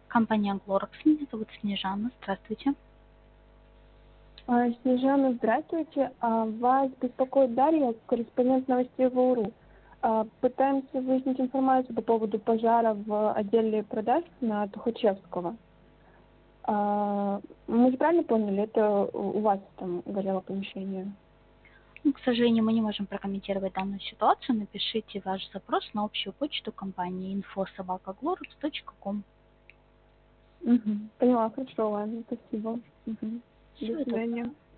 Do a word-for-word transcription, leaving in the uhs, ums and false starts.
Компания Glorex. Меня зовут Снежана. Здравствуйте. А, Снежана, здравствуйте. А, Вас беспокоит Дарья, корреспондент новостей ВУРУ. А, Пытаемся выяснить информацию по поводу пожара в отделе продаж на Тухачевского. А, Мы же правильно поняли, это у вас там горело помещение? Ну, к сожалению, мы не можем прокомментировать данную ситуацию. Напишите ваш запрос на общую почту компании инфо собака глорекс точка ком. Угу. Поняла, хорошо, ладно, спасибо. Угу. До Всего доброго. свидания.